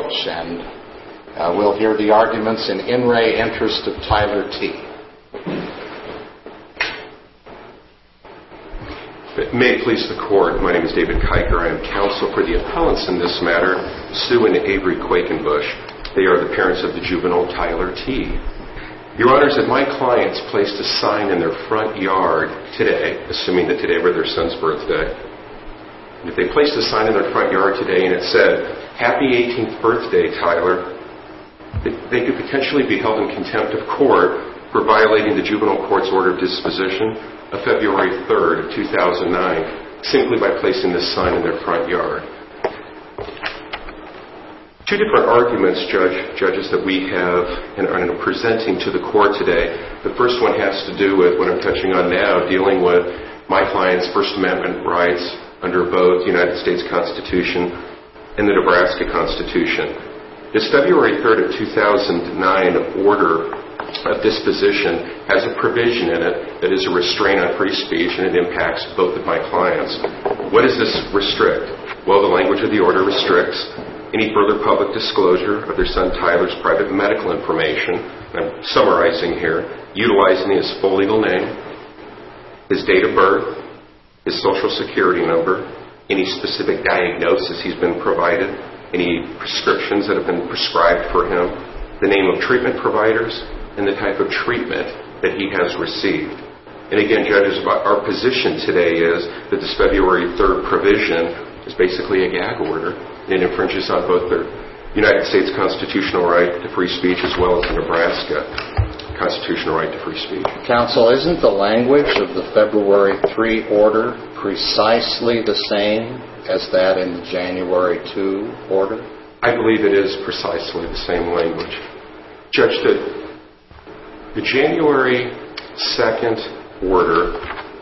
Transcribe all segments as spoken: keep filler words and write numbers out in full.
Bush, and uh, we'll hear the arguments in in re interest of Tyler T. May it please the Court, my name is David Kiker. I am counsel for the appellants in this matter, Sue and Avery Quakenbush. They are the parents of the juvenile Tyler T. Your Honors, if my clients placed a sign in their front yard today, assuming that today were their son's birthday, and if they placed a sign in their front yard today and it said, "Happy eighteenth birthday, Tyler," they could potentially be held in contempt of court for violating the juvenile court's order of disposition of February third of two thousand nine, simply by placing this sign in their front yard. Two different arguments, judge, judges, that we have and are presenting to the court today. The first one has to do with what I'm touching on now, dealing with my client's First Amendment rights under both the United States Constitution and the Nebraska Constitution. This February third of two thousand nine order of disposition has a provision in it that is a restraint on free speech, and it impacts both of my clients. What does this restrict? Well, the language of the order restricts any further public disclosure of their son Tyler's private medical information. I'm summarizing here, utilizing his full legal name, his date of birth, his social security number, any specific diagnosis he's been provided, any prescriptions that have been prescribed for him, the name of treatment providers, and the type of treatment that he has received. And again, judges, our position today is that this February third provision is basically a gag order, and it infringes on both the United States constitutional right to free speech as well as the Nebraska constitutional right to free speech. Counsel, isn't the language of the February third order precisely the same as that in the January second order? I believe it is precisely the same language. Judge, the The January second order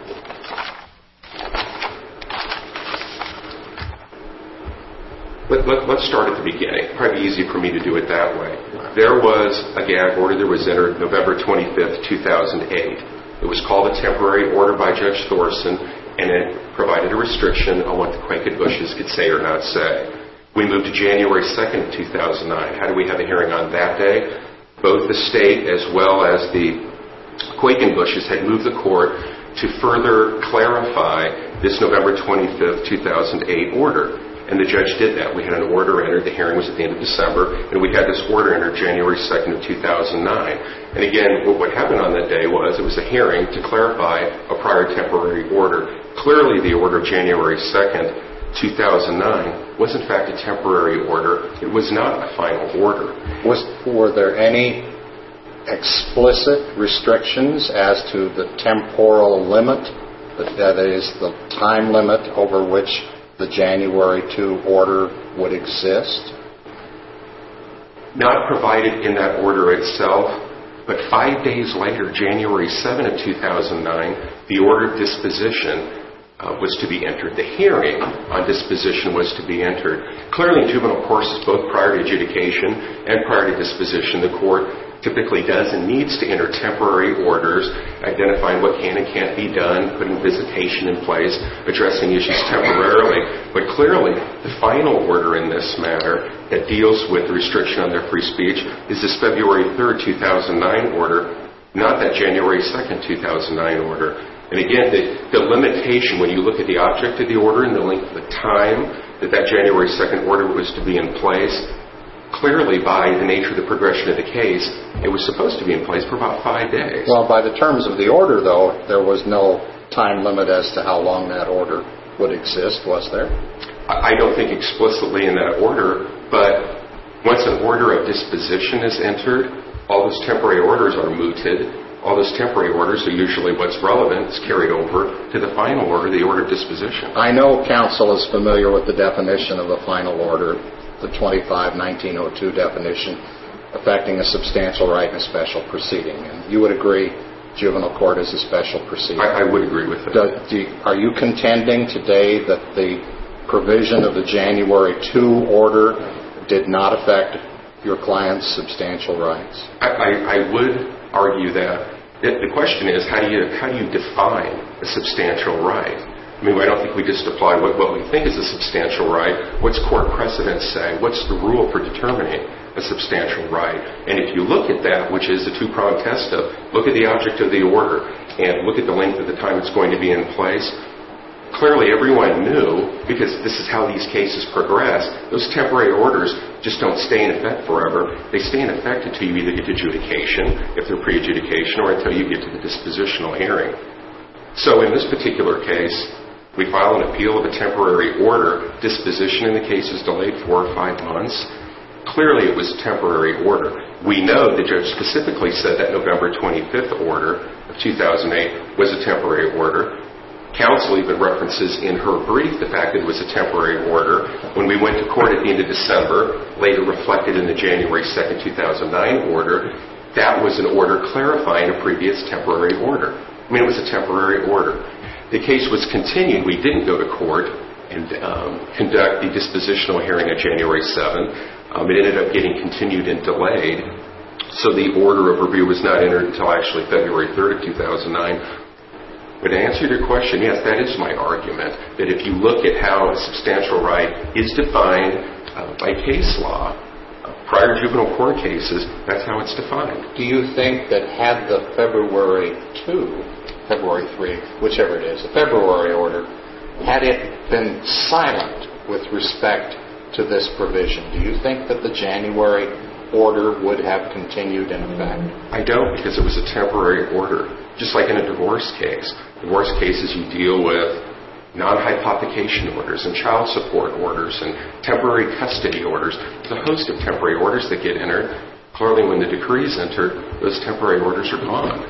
let, let, let's start at the beginning. Probably easy for me to do it that way. There was a gag order that was entered November twenty-fifth, two thousand eight. It was called a temporary order by Judge Thorson, and it provided a restriction on what the Quakenbushes could say or not say. We moved to January second, two thousand nine. How do we have a hearing on that day? Both the state as well as the Quakenbushes had moved the court to further clarify this November twenty-fifth, two thousand eight order. And the judge did that. We had an order entered. The hearing was at the end of December. And we had this order entered January second of two thousand nine. And again, what happened on that day was it was a hearing to clarify a prior temporary order. Clearly, the order of January second, two thousand nine was in fact a temporary order. It was not a final order. Was, were there any explicit restrictions as to the temporal limit, that is, the time limit over which the January second order would exist? Not provided in that order itself, but five days later, January seventh of two thousand nine, the order of disposition Uh, was to be entered. The hearing on disposition was to be entered. Clearly, in juvenile courses, both prior to adjudication and prior to disposition, the court typically does and needs to enter temporary orders, identifying what can and can't be done, putting visitation in place, addressing issues temporarily. But clearly, the final order in this matter that deals with the restriction on their free speech is this February third, two thousand nine order, not that January second, two thousand nine order. And again, the, the limitation, when you look at the object of the order and the length of the time that that January second order was to be in place, clearly by the nature of the progression of the case, it was supposed to be in place for about five days. Well, by the terms of the order, though, there was no time limit as to how long that order would exist, was there? I don't think explicitly in that order, but once an order of disposition is entered, all those temporary orders are mooted. All those temporary orders are usually what's relevant is carried over to the final order, the order of disposition. I know counsel is familiar with the definition of a final order, the twenty-five nineteen oh two definition, affecting a substantial right in a special proceeding. And you would agree juvenile court is a special proceeding? I, I would agree with that. Do, do, are you contending today that the provision of the January second order did not affect your client's substantial rights? I, I, I would argue that. The question is, how do you how do you define a substantial right? I mean, I don't think we just apply what, what we think is a substantial right. What's court precedents say? What's the rule for determining a substantial right? And if you look at that, which is a two-pronged test of look at the object of the order and look at the length of the time it's going to be in place, clearly everyone knew, because this is how these cases progress, those temporary orders just don't stay in effect forever. They stay in effect until you either get to adjudication, if they're pre-adjudication, or until you get to the dispositional hearing. So in this particular case, we file an appeal of a temporary order. Disposition in the case is delayed four or five months. Clearly it was a temporary order. We know the judge specifically said that November twenty-fifth order of two thousand eight was a temporary order. Counsel even references in her brief the fact that it was a temporary order. When we went to court at the end of December, later reflected in the January second, two thousand nine order, that was an order clarifying a previous temporary order. I mean, it was a temporary order. The case was continued. We didn't go to court and um, conduct the dispositional hearing on January seventh. Um, it ended up getting continued and delayed. So the order of review was not entered until actually February third of two thousand nine. But to answer your question, yes, that is my argument, that if you look at how a substantial right is defined uh, by case law, uh, prior juvenile court cases, that's how it's defined. Do you think that had the February second, February third, whichever it is, the February order, had it been silent with respect to this provision, do you think that the January order would have continued in effect? I don't, because it was a temporary order. Just like in a divorce case. Divorce cases, you deal with non-hypothecation orders and child support orders and temporary custody orders. There's a host of temporary orders that get entered. Clearly, when the decree is entered, those temporary orders are gone.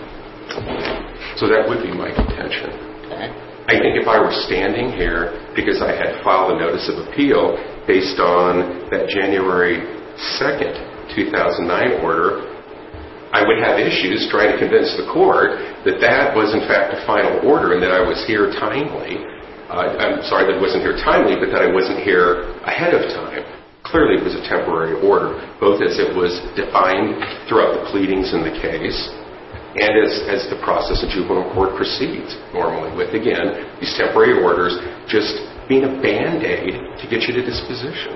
So that would be my contention. Okay. I think if I were standing here because I had filed a notice of appeal based on that January second, two thousand nine order, I would have issues trying to convince the court that that was in fact a final order and that I was here timely. Uh, I'm sorry that I wasn't here timely, but that I wasn't here ahead of time. Clearly it was a temporary order, both as it was defined throughout the pleadings in the case and as, as the process of juvenile court proceeds normally with, again, these temporary orders just being a Band-Aid to get you to disposition.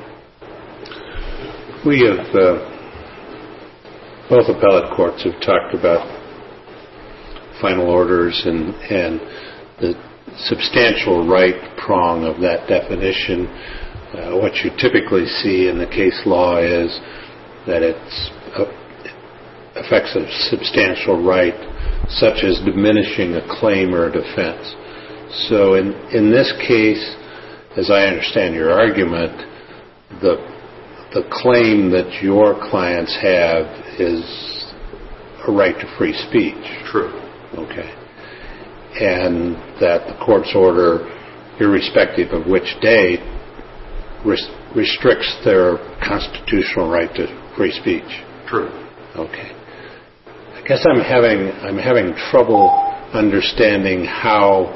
We have... Uh Both appellate courts have talked about final orders and, and the substantial right prong of that definition. Uh, what you typically see in the case law is that it's, uh, it affects a substantial right, such as diminishing a claim or a defense. So in, in this case, as I understand your argument, the the claim that your clients have is a right to free speech. True. Okay. And that the court's order, irrespective of which date, res- restricts their constitutional right to free speech. True. Okay. I guess I'm having I'm having trouble understanding how,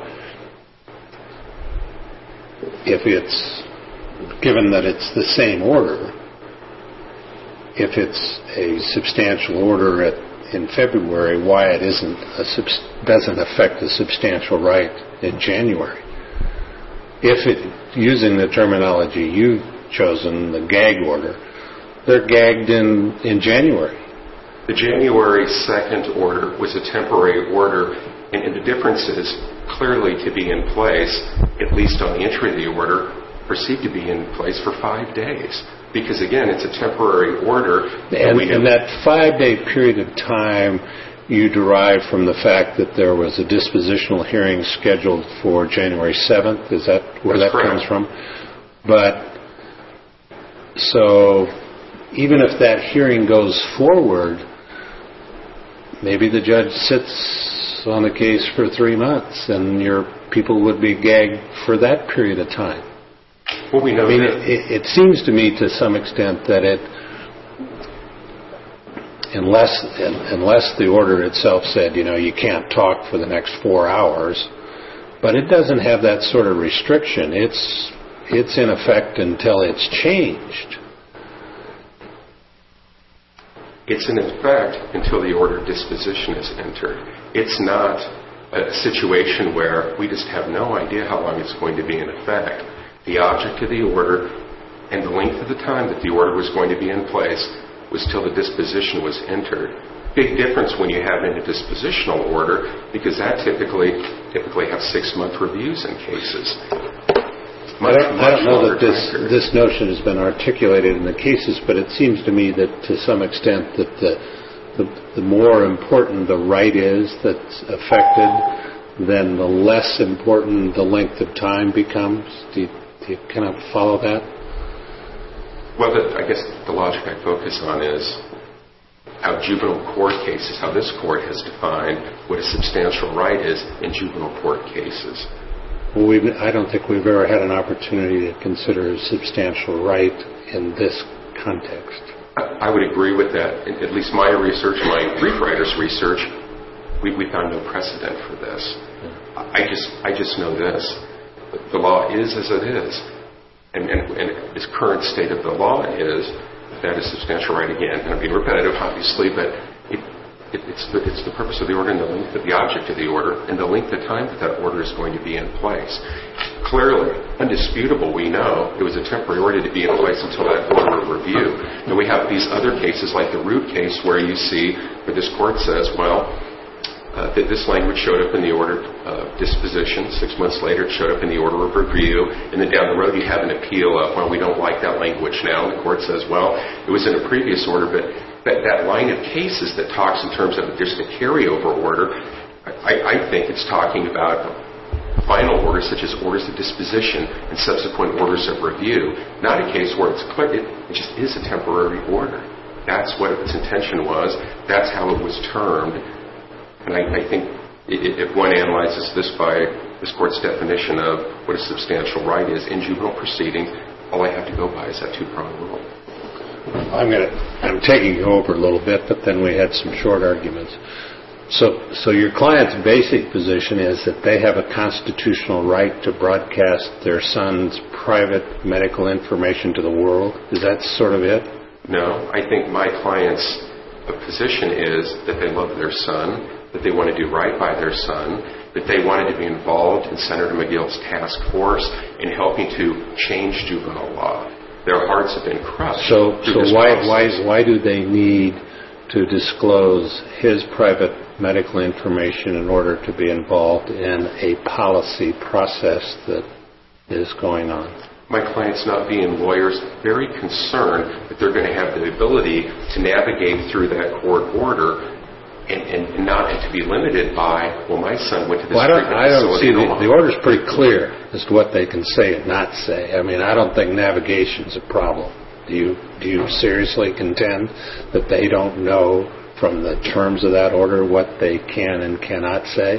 if it's given that it's the same order, if it's a substantial order at, in February, why it isn't a subs- doesn't affect the substantial right in January. If it, using the terminology you've chosen, the gag order, they're gagged in, in January. The January second order was a temporary order, and, and the difference is clearly to be in place, at least on the entry of the order, perceived to be in place for five days. Because, again, it's a temporary order. And, and that five-day period of time you derive from the fact that there was a dispositional hearing scheduled for January seventh. Is that where That's that correct. comes from? But, so, even if that hearing goes forward, maybe the judge sits on the case for three months and your people would be gagged for that period of time. Well, we know I mean, that. it, it seems to me to some extent that it, unless unless the order itself said, you know, you can't talk for the next four hours, but it doesn't have that sort of restriction. It's it's in effect until it's changed. It's in effect until the order of disposition is entered. It's not a situation where we just have no idea how long it's going to be in effect. The object of the order and the length of the time that the order was going to be in place was till the disposition was entered. Big difference when you have in a dispositional order, because that typically typically have six-month reviews in cases. Much, I don't, I don't know that this, this notion has been articulated in the cases, but it seems to me that to some extent that the, the, the more important the right is that's affected, then the less important the length of time becomes. Do you, do you kind of follow that? Well, the, I guess the logic I focus on is how juvenile court cases, how this court has defined what a substantial right is in juvenile court cases. Well, we've, I don't think we've ever had an opportunity to consider a substantial right in this context. I, I would agree with that. In, at least my research, my brief writer's research, we, we found no precedent for this. Yeah. I just I just know this. The law is as it is. And, and, and this current state of the law is that a substantial right, again, and I'm being repetitive, obviously, but it, it, it's, the, it's the purpose of the order and the length of the object of the order and the length of time that that order is going to be in place. Clearly, undisputable, we know it was a temporary order to be in place until that order of review. And we have these other cases like the Root case where you see where this court says, well, Uh, that this language showed up in the order of disposition. Six months later, it showed up in the order of review. And then down the road, you have an appeal of, well, we don't like that language now. And the court says, well, it was in a previous order, but that, that line of cases that talks in terms of just a carryover order, I, I think it's talking about final orders such as orders of disposition and subsequent orders of review, not a case where it's clear, it, it just is a temporary order. That's what its intention was. That's how it was termed. And I, I think if one analyzes this by this court's definition of what a substantial right is in juvenile proceedings, all I have to go by is that two-prong rule. I'm going to, I'm taking you over a little bit, but then we had some short arguments. So, so your client's basic position is that they have a constitutional right to broadcast their son's private medical information to the world? Is that sort of it? No, I think my client's position is that they love their son, that they want to do right by their son, that they wanted to be involved in Senator McGill's task force in helping to change juvenile law. Their hearts have been crushed. So, so why, why, why do they need to disclose his private medical information in order to be involved in a policy process that is going on? My client's not being lawyers, very concerned that they're going to have the ability to navigate through that court order and, and not to be limited by, well, my son went to this well, I don't, I don't see the, the order's pretty clear as to what they can say and not say. I mean, I don't think navigation's a problem. Do you, do you seriously contend that they don't know from the terms of that order what they can and cannot say?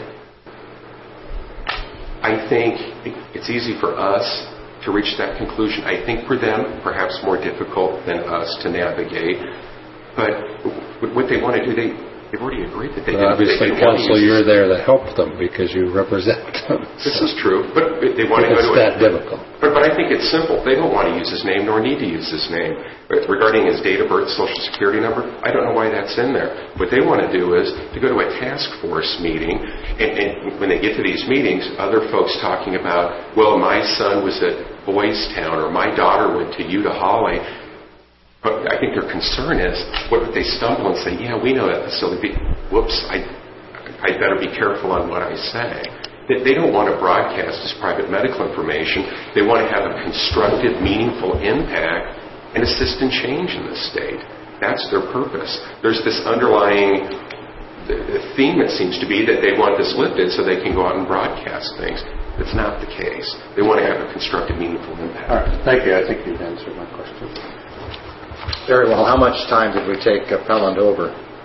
I think it's easy for us to reach that conclusion. I think for them, perhaps more difficult than us to navigate. But what they want to do, they, they've already agreed that they well, do. Obviously, counsel, you're there to help them because you represent them. This so. is true, but they want to go to it. It's that it. difficult. But, but I think it's simple. They don't want to use his name nor need to use his name. Regarding his date of birth, social security number, I don't know why that's in there. What they want to do is to go to a task force meeting, and, and when they get to these meetings, other folks talking about, well, my son was at Boys Town, or my daughter went to Utah Holly. But I think their concern is, what if they stumble and say, yeah, we know that facility. Whoops, I, I better be careful on what I say. They, they don't want to broadcast this private medical information. They want to have a constructive, meaningful impact and assist in change in the state. That's their purpose. There's this underlying the, the theme, it seems to be, that they want this lifted so they can go out and broadcast things. That's not the case. They want to have a constructive, meaningful impact. All right. Thank you. I think you've answered my question. Very well. How much time did we take appellant over?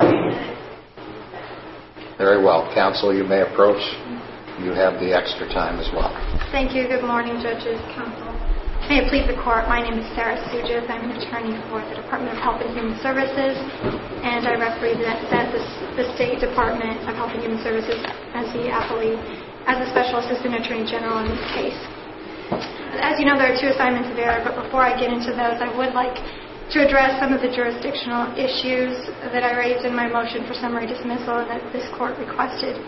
Very well. Counsel, you may approach. You have the extra time as well. Thank you. Good morning, judges, counsel. May it please the court, my name is Sarah Sujas. I'm an attorney for the Department of Health and Human Services, and I represent the, the State Department of Health and Human Services as the appellee, as a Special Assistant Attorney General in this case. As you know, there are two assignments of error, but before I get into those, I would like to address some of the jurisdictional issues that I raised in my motion for summary dismissal and that this court requested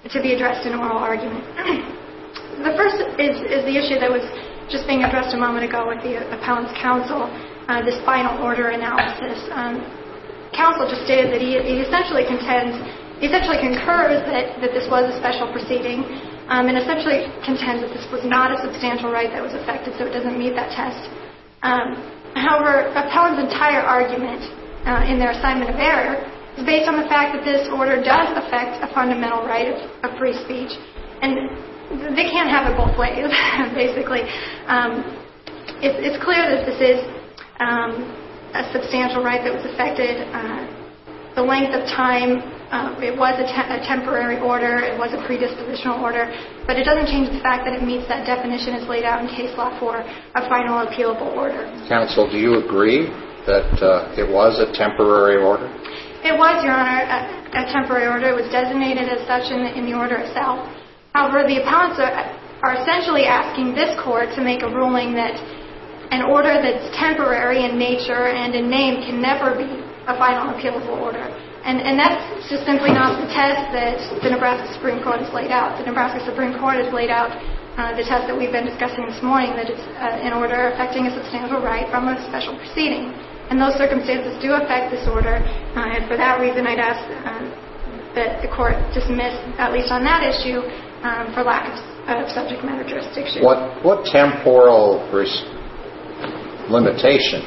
to be addressed in oral argument. The first is, is the issue that was just being addressed a moment ago with the appellant's counsel, uh, this final order analysis. Um, counsel just stated that he, he essentially contends, he essentially concurs that, that this was a special proceeding, um, and essentially contends that this was not a substantial right that was affected, so it doesn't meet that test. Um, however, appellant's entire argument uh, in their assignment of error is based on the fact that this order does affect a fundamental right of, of free speech, and they can't have it both ways, basically. Um, it's, it's clear that this is um, a substantial right that was affected. Uh, the length of time, uh, it was a, te- a temporary order, it was a predispositional order, but it doesn't change the fact that it meets that definition as laid out in case law for a final appealable order. Counsel, do you agree that uh, it was a temporary order? It was, Your Honor, a, a temporary order. It was designated as such in the, in the order itself. However, the appellants are, are essentially asking this court to make a ruling that an order that's temporary in nature and in name can never be a final appealable order. And, and that's just simply not the test that the Nebraska Supreme Court has laid out. The Nebraska Supreme Court has laid out uh, the test that we've been discussing this morning, that it's uh, an order affecting a substantial right from a special proceeding. And those circumstances do affect this order, uh, and for that reason I'd ask um, that the court dismiss, at least on that issue, um, for lack of, of subject matter jurisdiction. What, what temporal res- limitation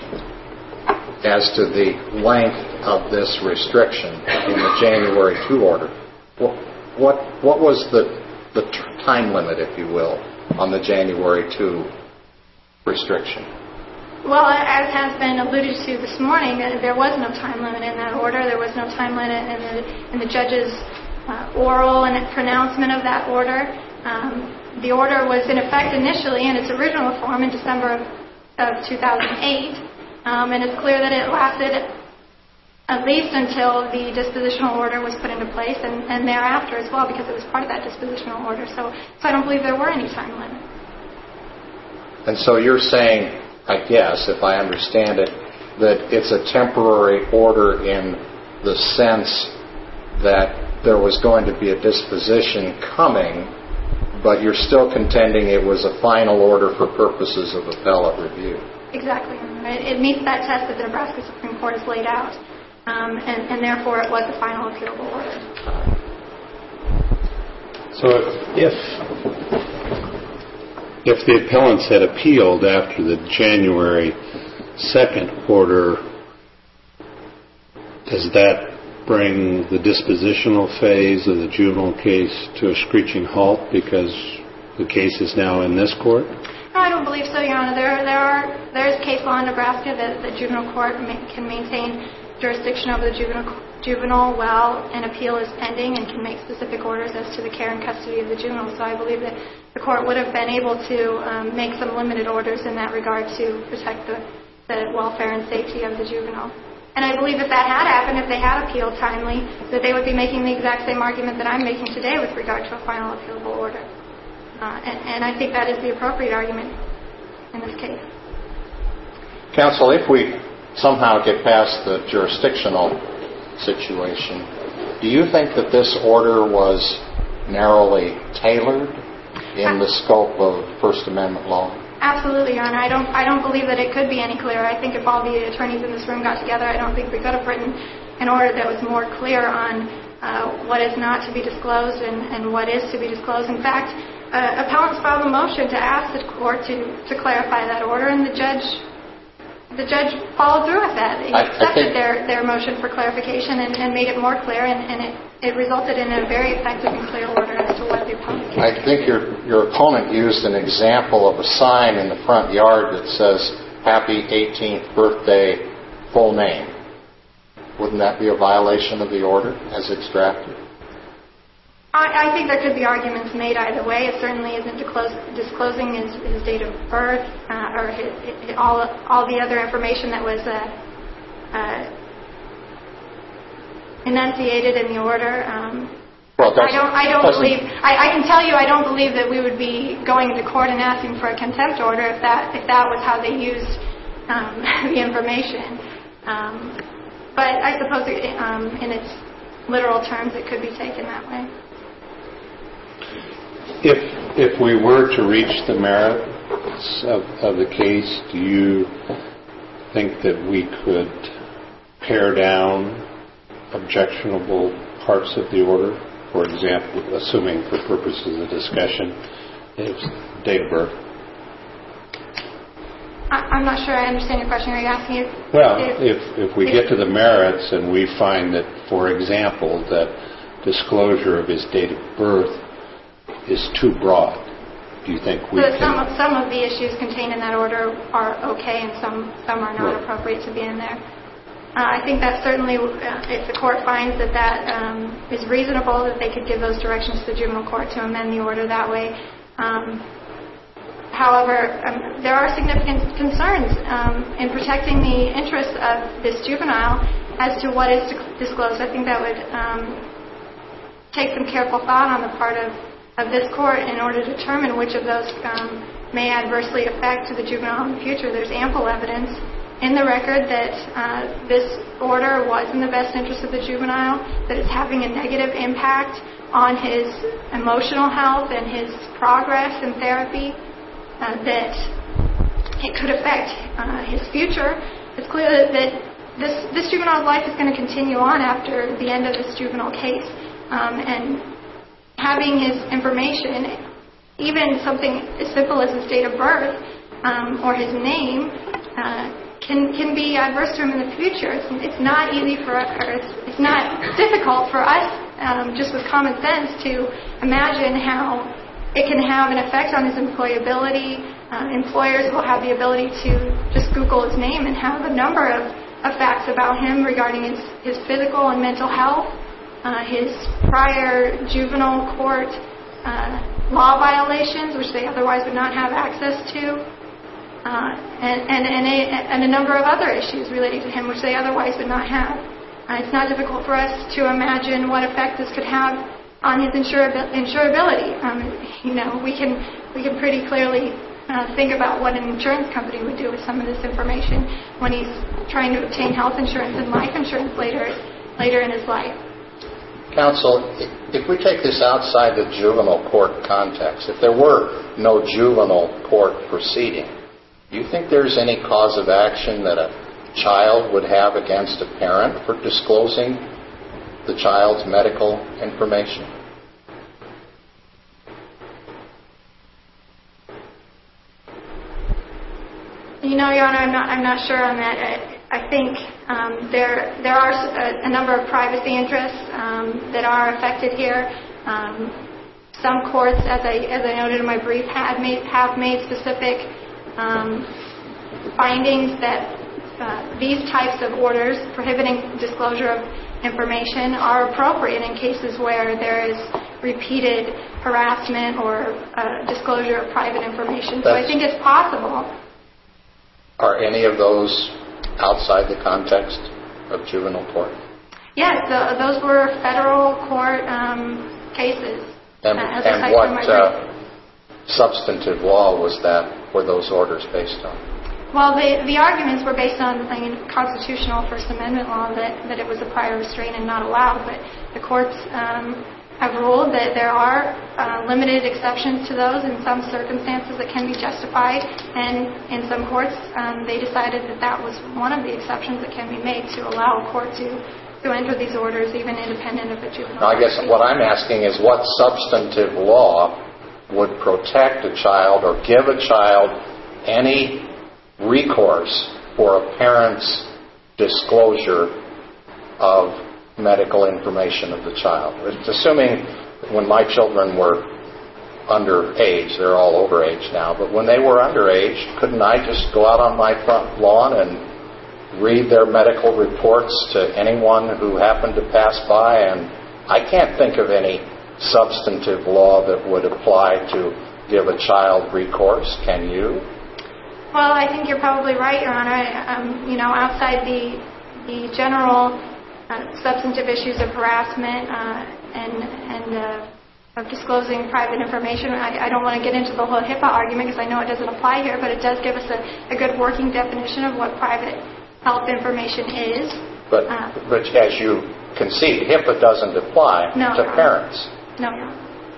as to the length of this restriction in the January second order? What, what, what was the, the time limit, if you will, on the January second restriction? Well, as has been alluded to this morning, there was no time limit in that order. There was no time limit in the, in the judge's uh, oral and pronouncement of that order. Um, the order was in effect initially in its original form in December of, of two thousand eight, um, and it's clear that it lasted at least until the dispositional order was put into place, and, and thereafter as well, because it was part of that dispositional order. So, so I don't believe there were any time limit. And so you're saying, I guess, if I understand it, that it's a temporary order in the sense that there was going to be a disposition coming, but you're still contending it was a final order for purposes of appellate review. Exactly. It, it meets that test that the Nebraska Supreme Court has laid out, um, and, and therefore it was a final appealable order. So if if the appellants had appealed after the January second order, does that bring the dispositional phase of the juvenile case to a screeching halt because the case is now in this court? No, I don't believe so, Your Honor. There, there are there's case law in Nebraska that the juvenile court may, can maintain jurisdiction over the juvenile juvenile while an appeal is pending and can make specific orders as to the care and custody of the juvenile. So I believe that the court would have been able to um, make some limited orders in that regard to protect the, the welfare and safety of the juvenile. And I believe if that had happened, if they had appealed timely, that they would be making the exact same argument that I'm making today with regard to a final appealable order. Uh, and, and I think that is the appropriate argument in this case. Counsel, if we somehow get past the jurisdictional situation, do you think that this order was narrowly tailored in the scope of First Amendment law? Absolutely, Your Honor. I don't I don't believe that it could be any clearer. I think if all the attorneys in this room got together, I don't think we could have written an order that was more clear on uh, what is not to be disclosed and, and what is to be disclosed. In fact, uh, appellants filed a motion to ask the court to, to clarify that order, and the judge the judge followed through with that. He I, accepted I their, their motion for clarification and, and made it more clear, and, and it, it resulted in a very effective and clear order as to what the appellant I think your your opponent used an example of a sign in the front yard that says, Happy eighteenth birthday, full name. Wouldn't that be a violation of the order as it's drafted? I, I think there could be arguments made either way. It certainly isn't disclose, disclosing his, his date of birth uh, or his, his, all all the other information that was uh, uh, enunciated in the order. Um, well, I don't. I don't believe. I, I can tell you, I don't believe that we would be going to court and asking for a contempt order if that if that was how they used um, the information. Um, but I suppose it, um, in its literal terms, it could be taken that way. If if we were to reach the merits of, of the case, do you think that we could pare down objectionable parts of the order? For example, assuming for purposes of the discussion, it's date of birth. I, I'm not sure I understand your question. Are you asking if... Well, if, if, if we if, get to the merits and we find that, for example, that disclosure of his date of birth is too broad, do you think we so can... Some of, some of the issues contained in that order are okay and some, some are not right. appropriate to be in there. Uh, I think that certainly, uh, if the court finds that that um, is reasonable, that they could give those directions to the juvenile court to amend the order that way. Um, however, um, there are significant concerns um, in protecting the interests of this juvenile as to what is disclosed. I think that would um, take some careful thought on the part of, of this court in order to determine which of those um, may adversely affect the juvenile in the future. There's ample evidence in the record that uh, this order was in the best interest of the juvenile, that it's having a negative impact on his emotional health and his progress in therapy, uh, that it could affect uh, his future. It's clear that, that this, this juvenile's life is going to continue on after the end of this juvenile case. Um, and having his information, even something as simple as his date of birth um, or his name, uh, can can be adverse to him in the future. It's, it's not easy for us, or it's, it's not difficult for us, um, just with common sense, to imagine how it can have an effect on his employability. Uh, employers will have the ability to just Google his name and have a number of, of facts about him regarding his, his physical and mental health, uh, his prior juvenile court uh, law violations, which they otherwise would not have access to. Uh, and, and, and, a, and a number of other issues relating to him, which they otherwise would not have. Uh, it's not difficult for us to imagine what effect this could have on his insurabil- insurability. Um, you know, we can we can pretty clearly uh, think about what an insurance company would do with some of this information when he's trying to obtain health insurance and life insurance later later in his life. Counsel, if we take this outside the juvenile court context, if there were no juvenile court proceeding, do you think there's any cause of action that a child would have against a parent for disclosing the child's medical information? You know, Your Honor, I'm not. I'm not sure on that. I, I think um, there there are a, a number of privacy interests um, that are affected here. Um, some courts, as I as I noted in my brief, had made have made specific Um, findings that uh, these types of orders prohibiting disclosure of information are appropriate in cases where there is repeated harassment or uh, disclosure of private information. So I think it's possible. Are any of those outside the context of juvenile court? Yes, the, those were federal court um, cases. And, uh, and what uh, substantive law was that, were those orders based on? Well, the, the arguments were based on, I mean, constitutional First Amendment law that, that it was a prior restraint and not allowed, but the courts um, have ruled that there are uh, limited exceptions to those in some circumstances that can be justified, and in some courts um, they decided that that was one of the exceptions that can be made to allow a court to, to enter these orders even independent of a juvenile. Now, I guess what I'm asking is what substantive law would protect a child or give a child any recourse for a parent's disclosure of medical information of the child. It's assuming when my children were underage, they're all overage now, but when they were underage, couldn't I just go out on my front lawn and read their medical reports to anyone who happened to pass by? And I can't think of any substantive law that would apply to give a child recourse. Can you? Well, I think you're probably right, Your Honor. Um, you know, outside the the general uh, substantive issues of harassment uh, and and uh, of disclosing private information, I, I don't want to get into the whole HIPAA argument because I know it doesn't apply here, but it does give us a, a good working definition of what private health information is. But, uh, but as you concede, HIPAA doesn't apply no, to Your parents. No, no.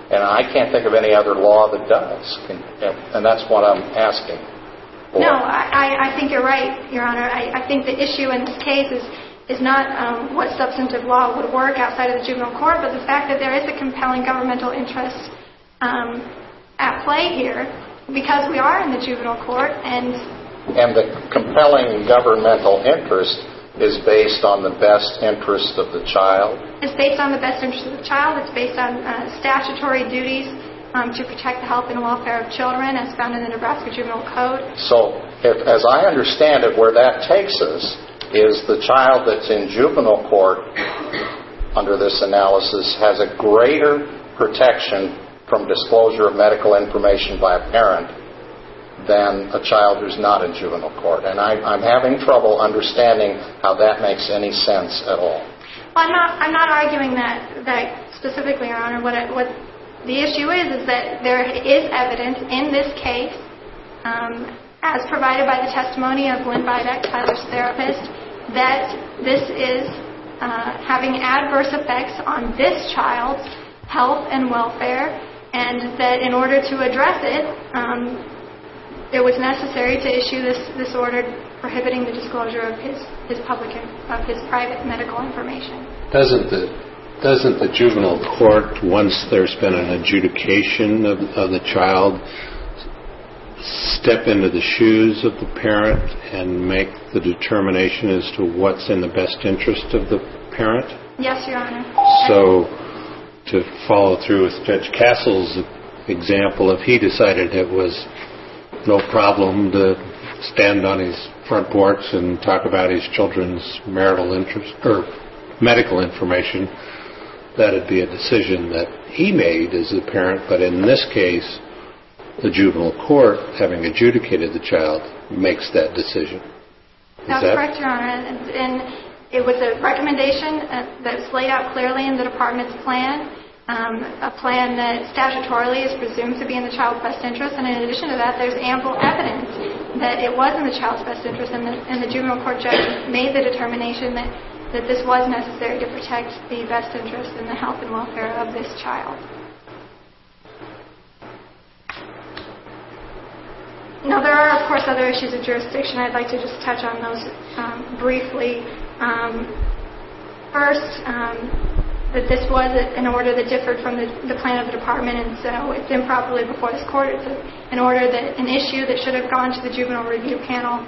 And I can't think of any other law that does. And that's what I'm asking for. No, I, I think you're right, Your Honor. I, I think the issue in this case is, is not um, what substantive law would work outside of the juvenile court, but the fact that there is a compelling governmental interest um, at play here because we are in the juvenile court. And, and the compelling governmental interest is based on the best interest of the child? It's based on the best interest of the child. It's based on uh, statutory duties um, to protect the health and welfare of children as found in the Nebraska Juvenile Code. So, if, as I understand it, where that takes us is the child that's in juvenile court under this analysis has a greater protection from disclosure of medical information by a parent than a child who's not in juvenile court. And I, I'm having trouble understanding how that makes any sense at all. Well, I'm not, I'm not arguing that, that specifically, Your Honor. What, I, what the issue is is that there is evidence in this case, um, as provided by the testimony of Lynn Bybeck, Tyler's therapist, that this is uh, having adverse effects on this child's health and welfare, and that in order to address it, um, it was necessary to issue this, this order prohibiting the disclosure of his, his public of his private medical information. Doesn't the doesn't the juvenile court, once there's been an adjudication of, of the child, step into the shoes of the parent and make the determination as to what's in the best interest of the parent? Yes, Your Honor. So, to follow through with Judge Castle's example, if he decided it was no problem to stand on his front porch and talk about his children's marital interest or medical information, that'd be a decision that he made as a parent. But in this case, the juvenile court, having adjudicated the child, makes that decision. Is That's that correct, Your Honor. And, and it was a recommendation uh, that was laid out clearly in the department's plan. Um, a plan that statutorily is presumed to be in the child's best interest, and in addition to that, there's ample evidence that it was in the child's best interest, and the, and the juvenile court judge made the determination that, that this was necessary to protect the best interest in the health and welfare of this child. Now, there are, of course, other issues of jurisdiction. I'd like to just touch on those um, briefly. Um, first, um, that this was an order that differed from the, the plan of the department, and so it's improperly before this court. It's a, an order that an issue that should have gone to the juvenile review panel.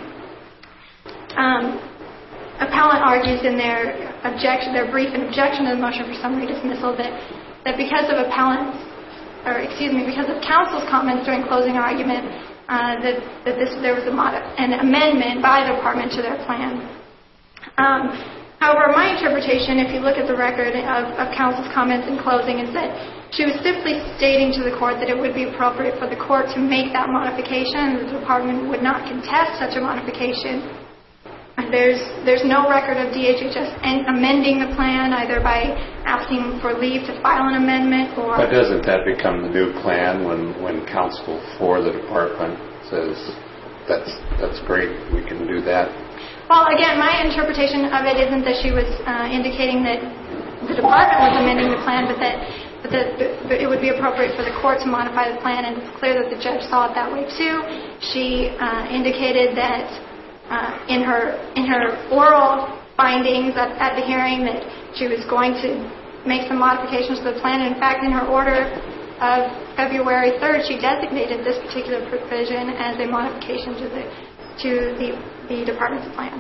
Um, appellant argues in their objection, their brief and objection to the motion for summary dismissal, that that because of appellant's, or excuse me, because of counsel's comments during closing argument, uh, that that this there was a mod- an amendment by the department to their plan. Um, However, my interpretation, if you look at the record of, of counsel's comments in closing, is that she was simply stating to the court that it would be appropriate for the court to make that modification, and the department would not contest such a modification. And there's there's no record of D H H S amending the plan, either by asking for leave to file an amendment or... But doesn't that become the new plan when, when counsel for the department says, that's, that's great, we can do that? Well, again, my interpretation of it isn't that she was uh, indicating that the department was amending the plan, but that, but that the, it would be appropriate for the court to modify the plan, and it's clear that the judge saw it that way too. She uh, indicated that uh, in her in her oral findings at, at the hearing that she was going to make some modifications to the plan. And in fact, in her order of February third, she designated this particular provision as a modification to the to the, the department's plan.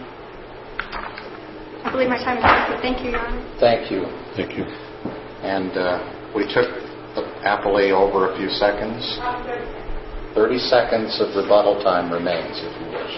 I believe my time is up, so thank you, Your Honor. Thank you. Thank you. And uh, we took the appellee over a few seconds. thirty seconds of rebuttal time remains, if you wish.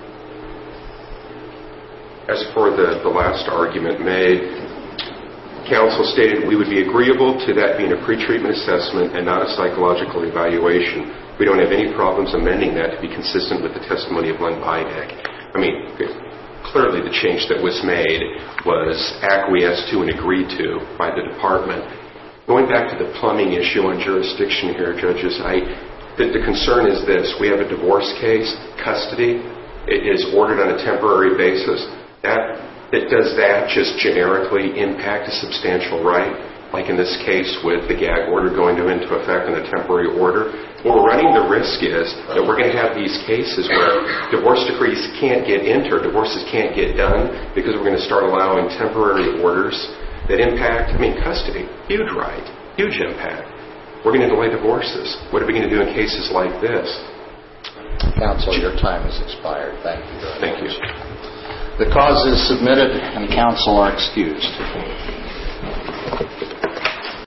As for the, the last argument made, counsel stated we would be agreeable to that being a pretreatment assessment and not a psychological evaluation. We don't have any problems amending that to be consistent with the testimony of Lynn Bybeck. I mean, clearly the change that was made was acquiesced to and agreed to by the department. Going back to the plumbing issue on jurisdiction here, judges, I, the, the concern is this. We have a divorce case, custody. It is ordered on a temporary basis. That, it does that just generically impact a substantial right? like in this case with the gag order going to into effect and the temporary order, what we're running the risk is that we're going to have these cases where divorce decrees can't get entered, divorces can't get done, because we're going to start allowing temporary orders that impact, I mean, custody, huge right, huge impact. We're going to delay divorces. What are we going to do in cases like this? Counsel, your time has expired. Thank you. Thank you. The cause is submitted and counsel are excused.